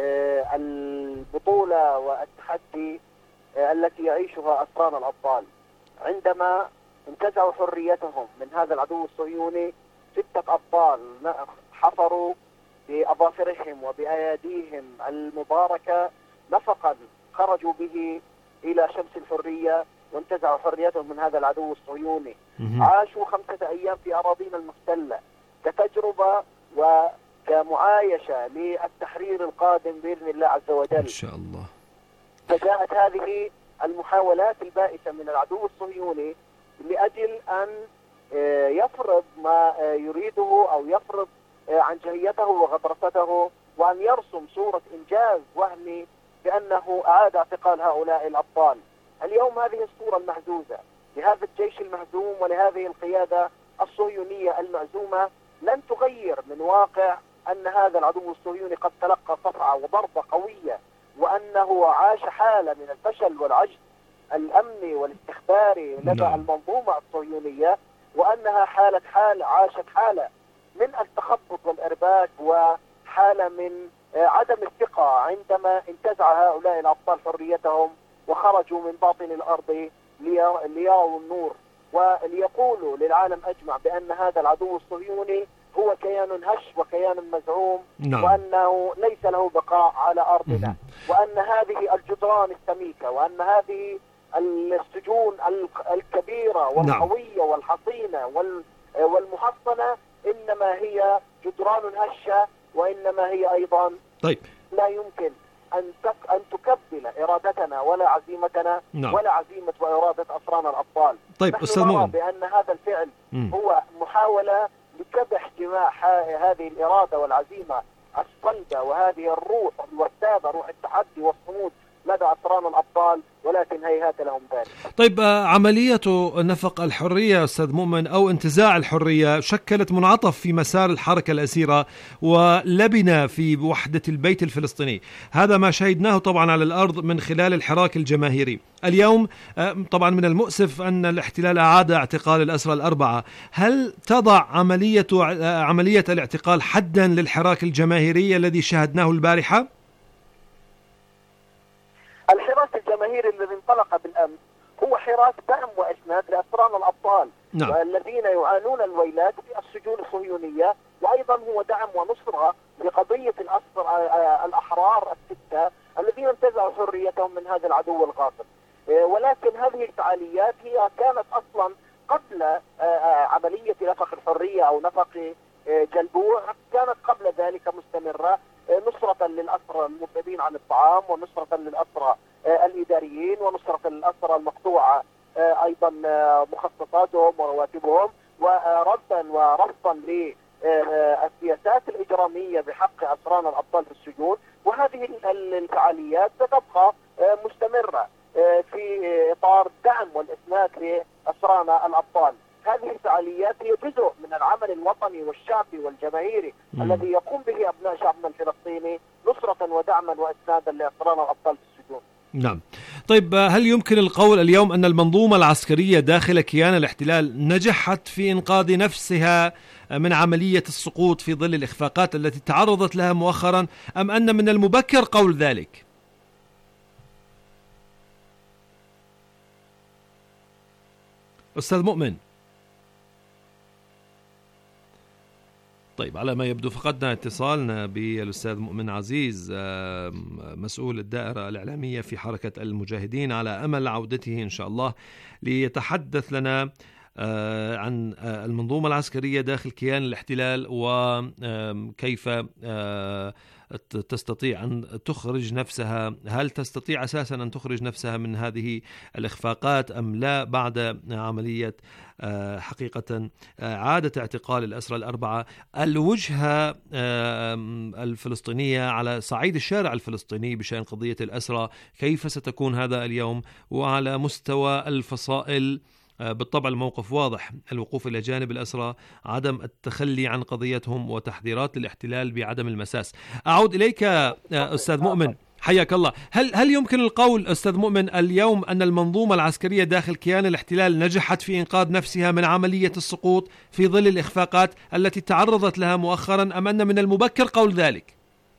البطولة والتحدي التي يعيشها أسرانا الأبطال عندما انتزعوا حريتهم من هذا العدو الصهيوني. 6 أبطال حفروا بأظافرهم وبأياديهم المباركة نفقا خرجوا به إلى شمس الحرية وانتزعوا حريتهم من هذا العدو الصهيوني. عاشوا 5 أيام في أراضينا المحتلة كتجربة كمعايشة للتحرير القادم بإذن الله عز وجل إن شاء الله. فجاءت هذه المحاولات البائسة من العدو الصهيوني لأجل أن يفرض ما يريده أو يفرض عنجهيته وغطرسته، وأن يرسم صورة إنجاز وهمي بأنه أعاد اعتقال هؤلاء الأبطال. اليوم هذه الصورة المهزوزة لهذا الجيش المهزوم ولهذه القيادة الصهيونية المعزومة لن تغير من واقع أن هذا العدو الصهيوني قد تلقى صفعة وضربة قوية، وأنه عاش حالة من الفشل والعجز الأمني والاستخباري لدى المنظومة الصهيونية، وأنها عاشت حالة من التخبط والإرباك وحالة من عدم الثقة عندما انتزع هؤلاء الأبطال حريتهم وخرجوا من باطن الأرض ليروا النور وليقولوا للعالم أجمع بأن هذا العدو الصهيوني هو كيان هش وكيان مزعوم، وأنه ليس له بقاء على أرضنا، وأن هذه الجدران السميكة وأن هذه السجون الكبيرة والقوية والحصينة والمحصنة إنما هي جدران هشة، وإنما هي أيضا لا يمكن أن تكبل إرادتنا ولا عزيمتنا ولا عزيمة وإرادة أسرانا الأبطال. أستاذ نحن نرى بأن هذا الفعل هو محاولة لكبح جماح هذه الإرادة والعزيمة الصلبة وهذه الروح الوثابة، روح التحدي والصمود لدى أسرانا الأبطال، ولكن هيهات لهم ذلك. عملية نفق الحرية أستاذ مؤمن أو انتزاع الحرية شكلت منعطف في مسار الحركة الأسيرة ولبنة في وحدة البيت الفلسطيني. هذا ما شاهدناه طبعا على الأرض من خلال الحراك الجماهيري. اليوم طبعا من المؤسف أن الاحتلال أعاد اعتقال الأسرى الأربعة. هل تضع عملية الاعتقال حدا للحراك الجماهيري الذي شاهدناه البارحة؟ الحراك الجماهيري الذي انطلق بالأمس هو حراك دعم وإسناد لأسرانا الأبطال والذين يعانون الويلات في السجون الصهيونية، وأيضا هو دعم ونصرة لقضية الأحرار الستة الذين انتزعوا حريتهم من هذا العدو الغاصب. ولكن هذه الفعاليات هي كانت أصلا قبل عملية نفق الحرية أو نفق جلبوع، كانت قبل ذلك مستمرة، نصرة للأسرى المبعدين عن الطعام، ونصرة للأسرى الإداريين، ونصرة للأسرى المقطوعة أيضا مخصصاتهم ورواتبهم، وردا ورفضا للسياسات الإجرامية بحق أسرانا الأبطال في السجون. وهذه الفعاليات ستبقى مستمرة في إطار الدعم والإسناد لأسرانا الأبطال. هذه الفعاليات هي جزء من العمل الوطني والشعبي والجماهيري الذي يقوم به أبناء شعبنا الفلسطيني نصرة ودعما وإسنادا لأسرانا الأبطال في السجون. نعم. طيب، هل يمكن القول اليوم أن المنظومة العسكرية داخل كيان الاحتلال نجحت في إنقاذ نفسها من عملية السقوط في ظل الإخفاقات التي تعرضت لها مؤخرا، أم أن من المبكر قول ذلك؟ أستاذ مؤمن. طيب، على ما يبدو فقدنا اتصالنا بالأستاذ مؤمن عزيز مسؤول الدائرة الإعلامية في حركة المجاهدين، على أمل عودته إن شاء الله ليتحدث لنا عن المنظومة العسكرية داخل كيان الاحتلال وكيف تستطيع أن تخرج نفسها. هل تستطيع أساسا أن تخرج نفسها من هذه الإخفاقات أم لا بعد عملية حقيقة عادة اعتقال الأسرى الأربعة؟ الوجهة الفلسطينية على صعيد الشارع الفلسطيني بشأن قضية الأسرى كيف ستكون هذا اليوم؟ وعلى مستوى الفصائل بالطبع الموقف واضح، الوقوف إلى جانب الأسرى، عدم التخلي عن قضيتهم، وتحذيرات للاحتلال بعدم المساس. أعود إليك أستاذ مؤمن، حياك الله. هل يمكن القول أستاذ مؤمن اليوم أن المنظومة العسكرية داخل كيان الاحتلال نجحت في إنقاذ نفسها من عملية السقوط في ظل الإخفاقات التي تعرضت لها مؤخرا، أم أن من المبكر قول ذلك؟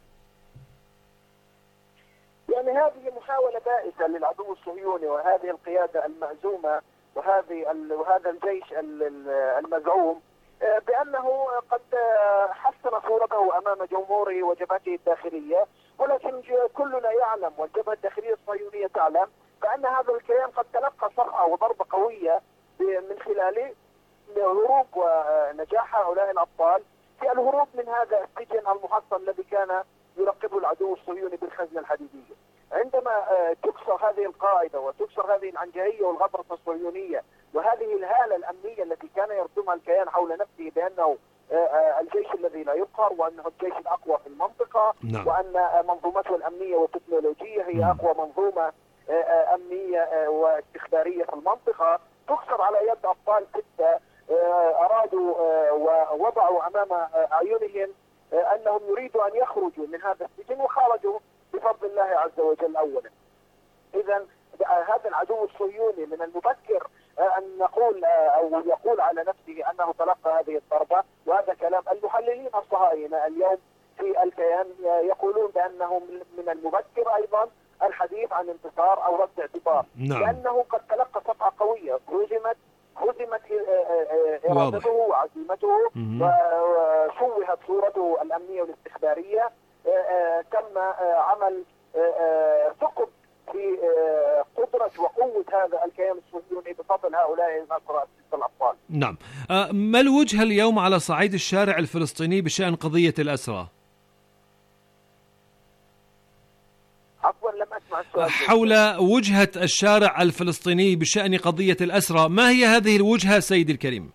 يعني هذه محاولة بائسة للعدو الصهيوني وهذه القيادة المعزومة وهذا الجيش المزعوم بأنه قد حسن صورته أمام جمهوره وجبهته الداخلية، ولكن كلنا يعلم والجبهة الداخلية الصهيونية تعلم بأن هذا الكيان قد تلقى صفعة وضربة قوية من خلال هروب ونجاح هؤلاء الأبطال في الهروب من هذا السجن المحصن الذي كان يرقبه العدو الصهيوني بالخزنة الحديدية. عندما تكسر هذه القاعدة وتكسر هذه العنجهية والغطرسة الصهيونية وهذه الهالة الأمنية التي كان يرسمها الكيان حول نفسه بأنه الجيش الذي لا يقهر، وأنه الجيش الأقوى في المنطقة، وأن منظومته الأمنية والتكنولوجية هي أقوى منظومة أمنية واستخبارية في المنطقة، تكسر على يد أبطال 6 أرادوا ووضعوا أمام أعينهم أنهم يريدوا أن يخرجوا من هذا السجن، وخرجوا بفضل الله عز وجل أولا. إذا هذا العدو الصهيوني من المبكر أن نقول أو يقول على نفسه أنه تلقى هذه الضربة، وهذا كلام المحللين الصهاينة اليوم في الكيان يقولون بأنه من المبكر أيضا الحديث عن انتصار أو رد اعتبار، لأنه قد تلقى صفعة قوية، هزمت إرادته وعزيمته وشوهت صورته الأمنية والاستخبارية، تم عمل ثقب في قدرة وقوة هذا الكيان الصهيوني بفضل هؤلاء الأسرى 6 الأبطال. نعم. ما الوجهة اليوم على صعيد الشارع الفلسطيني بشأن قضية الأسرى؟ عفوا لم أسمع السؤال. حول وجهة الشارع الفلسطيني بشأن قضية الأسرى، ما هي هذه الوجهة سيدي الكريم؟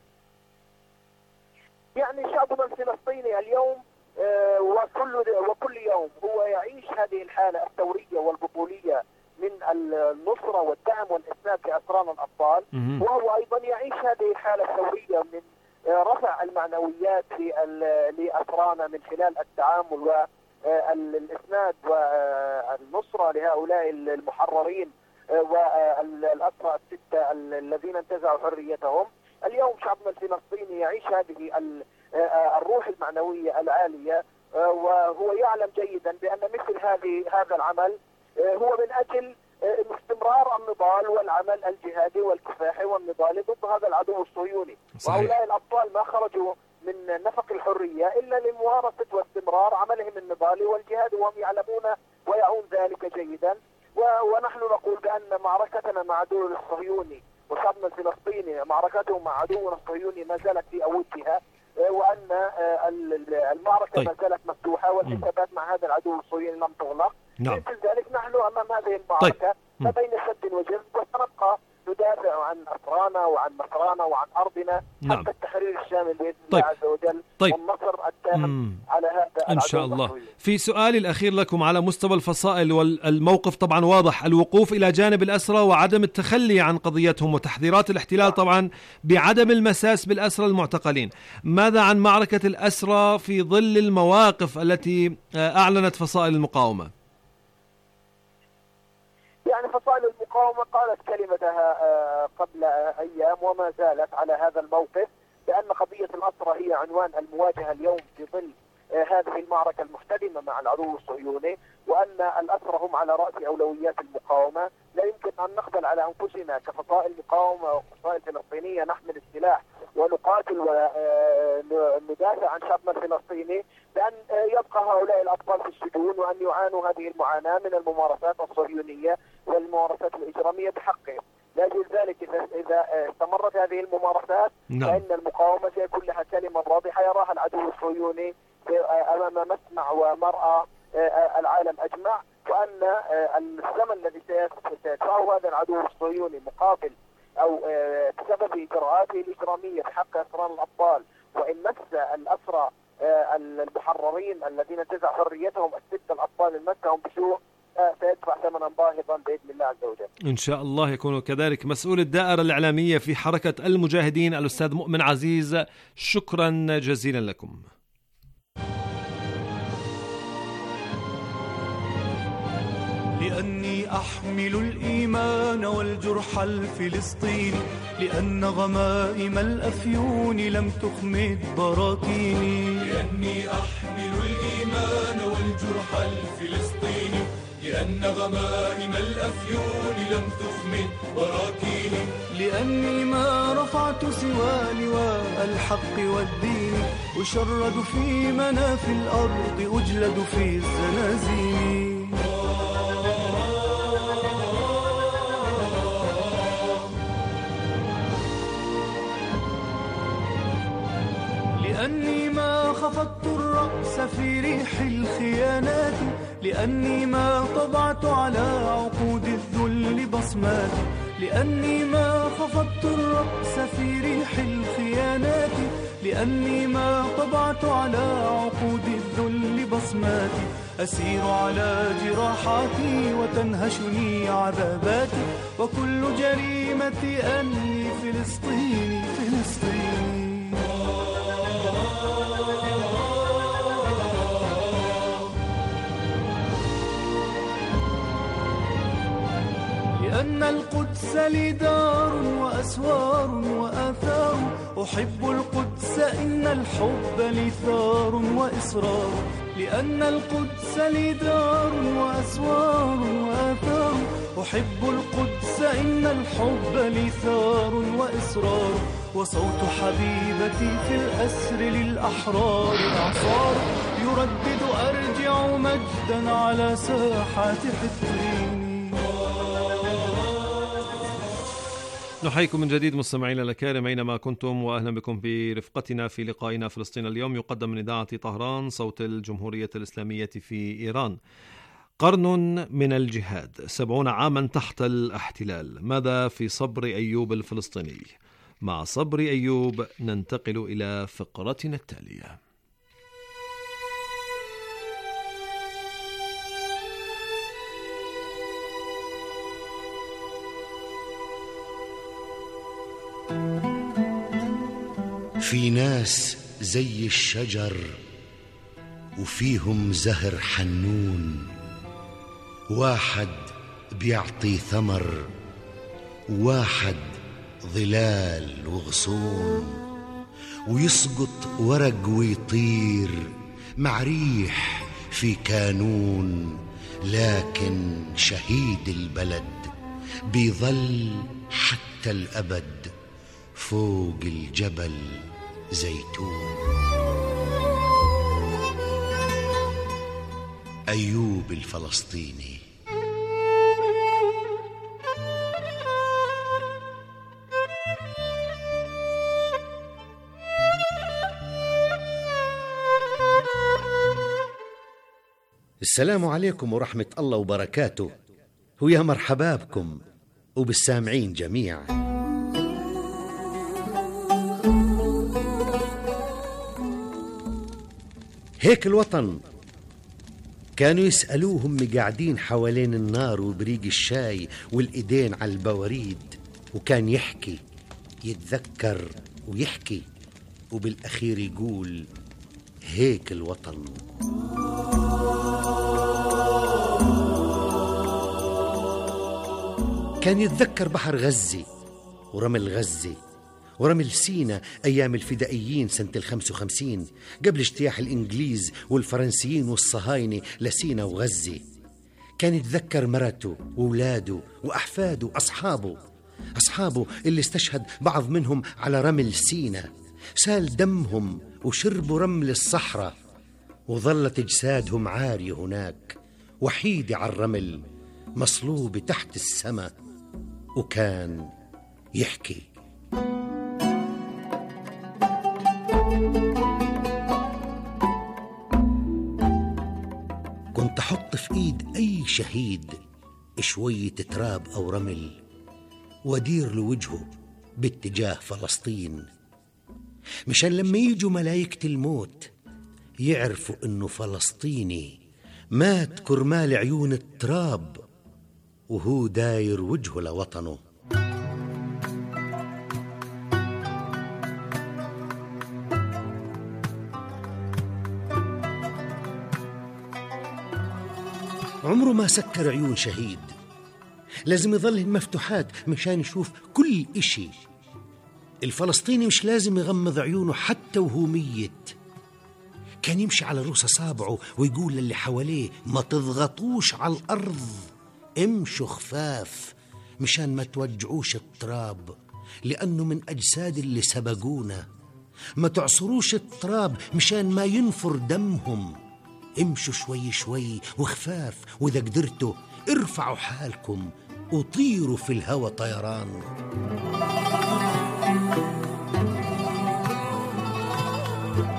يعني شعبنا الفلسطيني اليوم وكل يوم هو يعيش هذه الحالة الثورية والبطولية من النصرة والدعم والإسناد لأسرانا الأبطال، وهو أيضا يعيش هذه الحالة الثورية من رفع المعنويات لأسرانا من خلال التعامل والإسناد والنصرة لهؤلاء المحررين والأسرى 6 الذين انتزعوا حريتهم. اليوم شعبنا الفلسطيني يعيش هذه الروح المعنوية العالية، وهو يعلم جيدا بأن مثل هذا العمل هو من أجل استمرار النضال والعمل الجهادي والكفاحي والنضال ضد هذا العدو الصهيوني. وهؤلاء الأبطال ما خرجوا من نفق الحرية إلا لممارسة واستمرار عملهم النضالي والجهادي، وهم يعلمون ويعون ذلك جيدا. ونحن نقول بأن معركتنا مع عدو الصهيوني وشعبنا الفلسطيني معركته مع عدونا الصهيوني ما زالت في أودها، وأن المعركة ما زالت مفتوحة والحسابات مع هذا العدو الصهيوني لم تغلق. مثل ذلك نحن أمام هذه المعركة ما بين شد وجذب، وسنبقى ندافع عن أسرانا وعن مصرانا وعن أرضنا حتى التحرير الشامل بإذن الله عز وجل والنصر التام على هذا إن شاء الله. في سؤالي الأخير لكم على مستوى الفصائل، والموقف طبعا واضح، الوقوف إلى جانب الأسرى وعدم التخلي عن قضيتهم، وتحذيرات الاحتلال طبعا بعدم المساس بالأسرى المعتقلين. ماذا عن معركة الأسرى في ظل المواقف التي أعلنت فصائل المقاومة؟ يعني فصائل المقاومة قالت كلمتها قبل أيام وما زالت على هذا الموقف، بأن قضية الأسرى هي عنوان المواجهة اليوم في ظل هذه المعركة المحتدمة مع العدو الصهيوني، وأن الأسرى هم على رأس أولويات المقاومة. لا يمكن أن نقبل على أنفسنا كفصائل مقاومة وفصائل فلسطينية نحمل السلاح ونقاتل وندافع عن شعبنا الفلسطيني بأن يبقى هؤلاء الأطفال في السجون وأن يعانوا هذه المعاناة من الممارسات الصهيونية والممارسات الإجرامية بحقهم. لا يجوز ذلك إذا استمرت هذه الممارسات فإن المقاومة سيكون لها كلمة واضحة يراها العدو الصهيوني أمام مسمع ومرأى العالم أجمع، وأن الزمن الذي سيدفعه هذا العدو الصهيوني مقابل أو بسبب إجراءاته الإجرامية بحق أسران الأبطال، وإن مس الأسرى المحررين الذين انتزع حريتهم 6 الأبطال إن مسهم بسوء سيدفع ثمنا باهظا بإذن الله عز وجل. إن شاء الله يكون كذلك. مسؤول الدائرة الإعلامية في حركة المجاهدين الأستاذ مؤمن عزيز، شكرا جزيلا لكم. لأني أحمل الإيمان والجرح الفلسطيني، لأن غمائم الأفيون لم تخمد براكيني. لأني أحمل الإيمان والجرح الفلسطيني، لأن غمائم الأفيون لم تخمد براكيني. لأني ما رفعت سوى لواء الحق والدين، أشرد في مناف الأرض أجلد في الزنازين. لأني ما خفضت الرأس في ريح الخيانات، لأني ما طبعت على عقود الذل بصماتي، لأني ما خفضت الرأس في ريح الخيانات، لأني ما طبعت على عقود الذل بصماتي. أسير على جراحاتي وتنهشني عذاباتي، وكل جريمتي أني فلسطيني فلسطيني. لأن القدس لي دار وأسوار وآثار، أحب القدس إن الحب لي ثار وإصرار. لأن القدس لي دار وأسوار وآثار، أحب القدس إن الحب لي ثار وإصرار. وصوت حبيبتي في الأسر للأحرار إعصار، يردد أرجع مجدا على ساحات حطين. نحييكم من جديد مستمعينا الأكارم أينما كنتم، وأهلا بكم برفقتنا في لقائنا فلسطين اليوم، يقدم من إذاعة طهران صوت الجمهورية الإسلامية في إيران. قرن من الجهاد، 70 عاما تحت الاحتلال، ماذا في صبر أيوب الفلسطيني؟ مع صبر أيوب ننتقل إلى فقرتنا التالية. في ناس زي الشجر وفيهم زهر حنون، واحد بيعطي ثمر وواحد ظلال وغصون، ويسقط ورق ويطير مع ريح في كانون، لكن شهيد البلد بيظل حتى الأبد فوق الجبل زيتون. أيوب الفلسطيني. السلام عليكم ورحمة الله وبركاته، ويا مرحبا بكم وبالسامعين جميعا. هيك الوطن كانوا يسألوهم قاعدين حوالين النار وبريق الشاي والإيدين على البواريد، وكان يحكي يتذكر ويحكي، وبالأخير يقول هيك الوطن. كان يتذكر بحر غزة ورمل غزة ورمل سينا أيام الفدائيين سنة 55 قبل اجتياح الإنجليز والفرنسيين والصهاينة لسينا وغزة. كان يتذكر مرته وولاده وأحفاده أصحابه اللي استشهد بعض منهم على رمل سينا، سال دمهم وشربوا رمل الصحراء، وظلت أجسادهم عارية هناك وحيدة على الرمل مصلوبة تحت السماء. وكان يحكي كنت أحط في إيد أي شهيد شوية تراب أو رمل وأدير له وجهه باتجاه فلسطين، مشان لما يجوا ملايكة الموت يعرفوا إنه فلسطيني مات كرمال عيون التراب وهو داير وجهه لوطنه. عمره ما سكر عيون شهيد، لازم يظلهن مفتوحات مشان يشوف كل إشي. الفلسطيني مش لازم يغمض عيونه حتى وهو ميت. كان يمشي على رؤوس أصابعه ويقول للي حواليه ما تضغطوش على الأرض، امشوا خفاف مشان ما توجعوش التراب، لأنه من أجساد اللي سبقونا. ما تعصروش التراب مشان ما ينفر دمهم، امشوا شوي شوي وخفاف، وإذا قدرتوا ارفعوا حالكم وطيروا في الهوى طيران.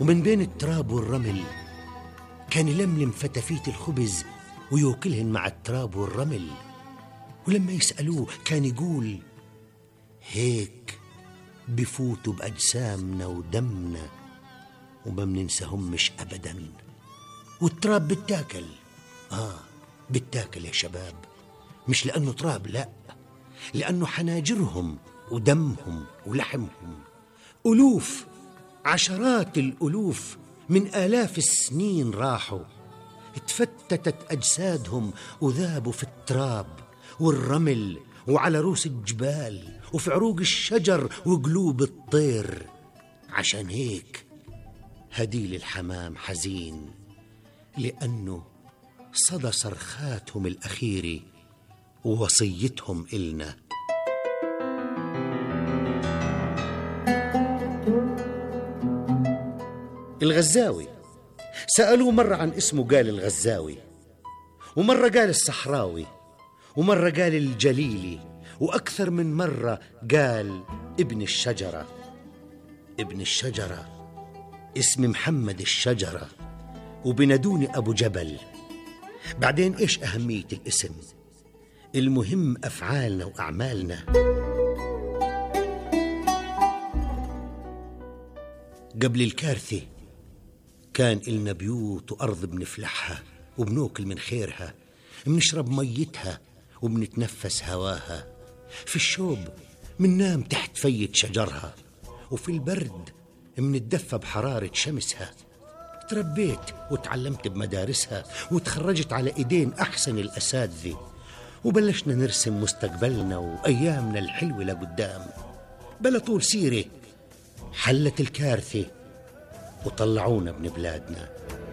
ومن بين التراب والرمل كان يلملم فتافيت الخبز ويوكلهن مع التراب والرمل. ولما يسألوه كان يقول: هيك بفوتوا بأجسامنا ودمنا وما مننساهمش أبدا. والتراب بتاكل، بتاكل يا شباب، مش لأنه تراب، لا، لأنه حناجرهم ودمهم ولحمهم. ألوف، عشرات الألوف من آلاف السنين راحوا، اتفتتت أجسادهم وذابوا في التراب والرمل وعلى رؤوس الجبال وفي عروق الشجر وقلوب الطير. عشان هيك هديل الحمام حزين، لأنه صدى صرخاتهم الأخيرة ووصيتهم إلنا. الغزاوي سألوه مرة عن اسمه قال الغزاوي، ومرة قال الصحراوي، ومرة قال الجليلي، وأكثر من مرة قال ابن الشجرة. ابن الشجرة اسم محمد الشجرة، وبندوني أبو جبل. بعدين إيش أهمية الاسم؟ المهم أفعالنا وأعمالنا. قبل الكارثة كان إلنا بيوت وأرض بنفلحها وبنوكل من خيرها، بنشرب ميتها وبنتنفس هواها. في الشوب مننام تحت فية شجرها، وفي البرد منتدفى بحرارة شمسها. تربيت وتعلمت بمدارسها وتخرجت على إيدين أحسن الأساتذة، وبلشنا نرسم مستقبلنا وأيامنا الحلوة لقدام. بلا طول سيرة حلت الكارثة وطلعونا من بلادنا.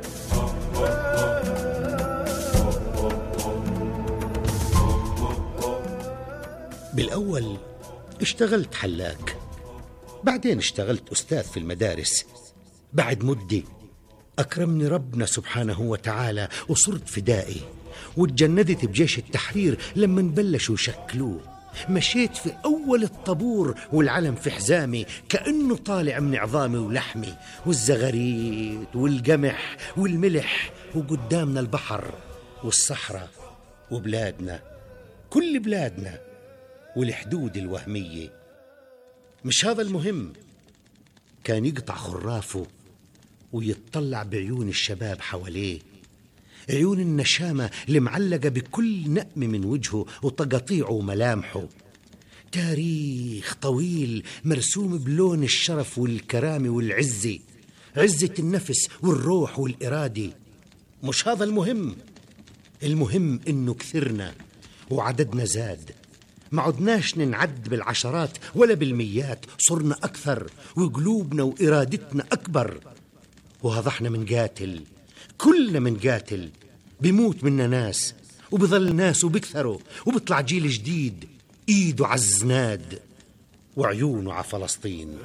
بالأول اشتغلت حلاق، بعدين اشتغلت أستاذ في المدارس. بعد مدة أكرمني ربنا سبحانه وتعالى وصرت فدائي، واتجندت بجيش التحرير لما بلشوا يشكلوه. مشيت في أول الطابور والعلم في حزامي كأنه طالع من عظامي ولحمي، والزغاريد والقمح والملح، وقدامنا البحر والصحراء وبلادنا، كل بلادنا والحدود الوهمية. مش هذا المهم، كان يقطع خرافه ويتطلع بعيون الشباب حواليه، عيون النشامة المعلقة بكل نقم من وجهه وتقاطيعه وملامحه. تاريخ طويل مرسوم بلون الشرف والكرامة والعزة، عزة النفس والروح والإرادة. مش هذا المهم، المهم إنه كثرنا وعددنا زاد، ما عدناش ننعد بالعشرات ولا بالميات، صرنا أكثر وقلوبنا وإرادتنا أكبر. وهذا احنا منقاتل، كلنا منقاتل، بيموت منا ناس وبظل ناس وبكثروا، وبيطلع جيل جديد ايده عالزناد وعيونه على فلسطين.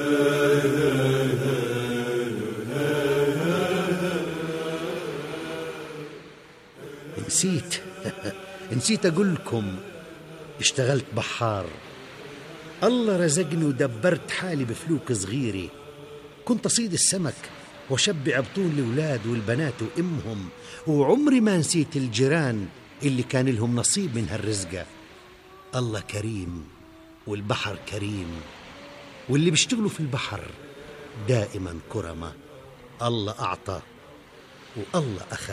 نسيت أقول لكم اشتغلت بحار. الله رزقني ودبرت حالي بفلوك صغيرة، كنت أصيد السمك وشبع بطون الأولاد والبنات وإمهم، وعمري ما نسيت الجيران اللي كان لهم نصيب من هالرزقة. الله كريم والبحر كريم، واللي بيشتغلوا في البحر دائما كرمة. الله أعطى والله أخذ.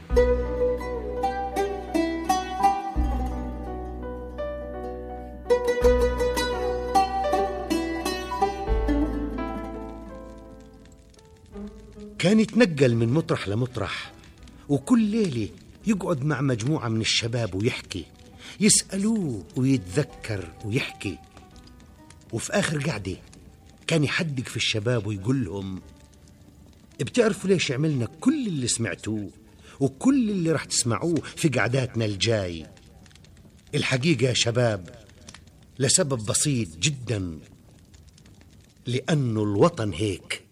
كان يتنقل من مطرح لمطرح، وكل ليلة يقعد مع مجموعة من الشباب ويحكي، يسألوه ويتذكر ويحكي. وفي آخر قعدة كان يحدق في الشباب ويقول لهم: بتعرفوا ليش عملنا كل اللي سمعتوه وكل اللي رح تسمعوه في قعداتنا الجاي؟ الحقيقة يا شباب لسبب بسيط جدا، لأنه الوطن هيك.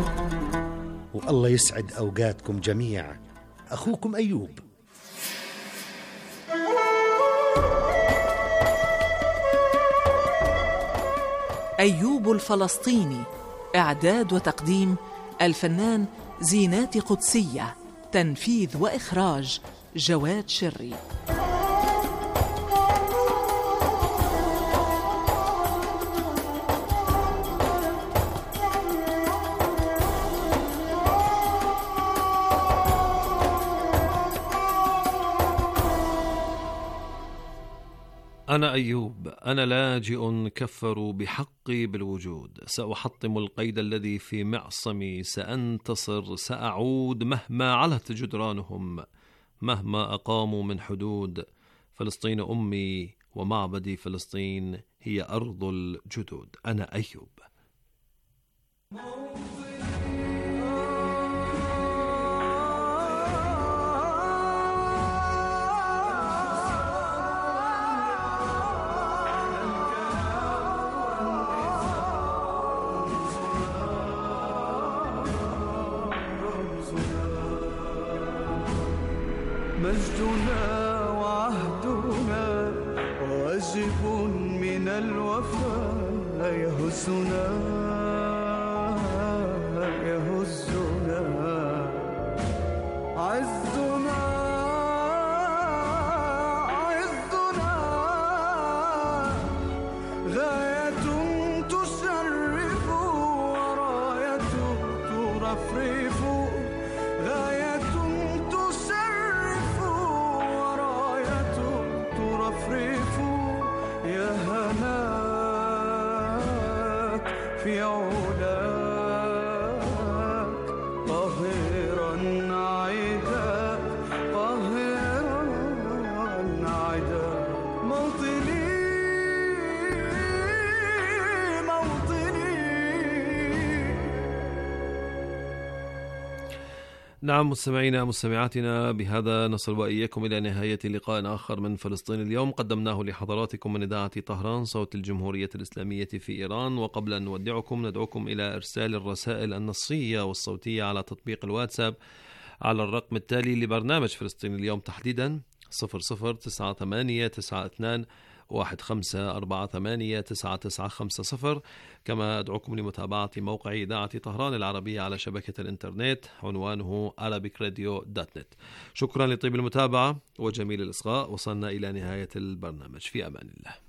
والله يسعد أوقاتكم جميعا. أخوكم أيوب. أيوب الفلسطيني. إعداد وتقديم الفنان زينات قدسية. تنفيذ وإخراج جواد شري. أنا أيوب، أنا لاجئ كفروا بحقي بالوجود، سأحطم القيد الذي في معصمي، سأنتصر، سأعود مهما علت جدرانهم، مهما أقاموا من حدود. فلسطين أمي ومعبدي، فلسطين هي أرض الجدود. أنا أيوب. مجدنا وعهدنا واجب من الوفاء يهزنا يهزنا عزنا عزنا غاية تشرف وراية ترفرف غاية يا هناك في علاك قاهرا عيدا قاهرا عيدا موطني موطني. نعم مستمعينا مستمعاتنا، بهذا نصل وإياكم إلى نهاية لقاء آخر من فلسطين اليوم قدمناه لحضراتكم من إذاعة طهران صوت الجمهورية الإسلامية في إيران. وقبل أن نودعكم ندعوكم إلى إرسال الرسائل النصية والصوتية على تطبيق الواتساب على الرقم التالي لبرنامج فلسطين اليوم تحديدا 00989215489950. كما أدعوكم لمتابعة موقع إذاعة طهران العربية على شبكة الإنترنت عنوانه arabicradio.net. شكرا لطيب المتابعة وجميل الإصغاء. وصلنا إلى نهاية البرنامج، في أمان الله.